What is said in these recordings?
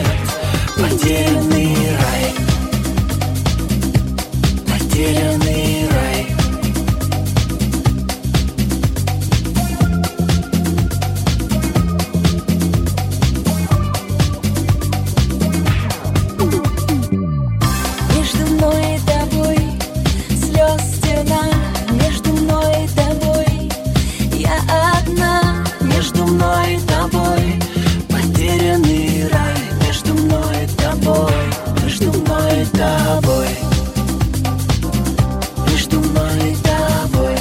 Потерянный рай, потерянный рай. Между мной и тобой слез стена, между мной и тобой я одна, Между мной и тобой потерянный рай. Между мной и тобой, между мной и тобой, между мной и тобой.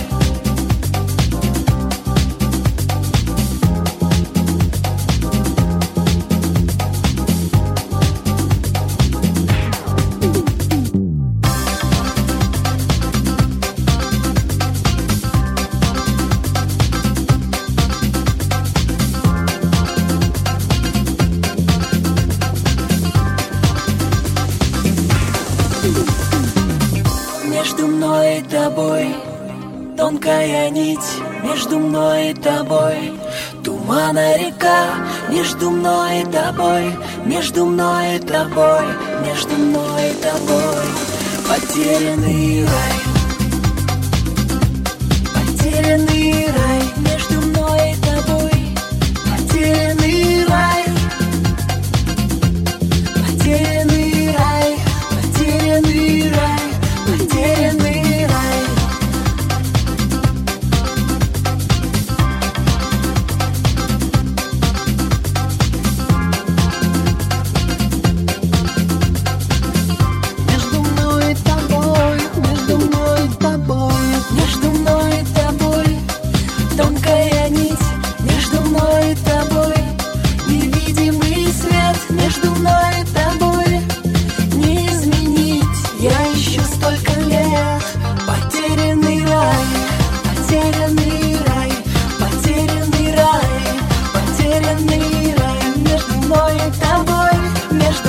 Между мной и тобой тонкая нить, между мной и тобой тумана река, между мной и тобой, между мной и тобой, между мной и тобой потерянный рай, потерянный рай, между мной и тобой потерянный рай, потерянный рай, потерянный рай, потерянный рай. Между мной и тобой, между мной и тобой, между мной и тобой тонкая нить, между мной и тобой невидимый свет, между мной и тобой не изменить. Я ищу столько лет потерянный рай, потерянный рай, потерянный рай, потерянный рай. Между мной и тобой, между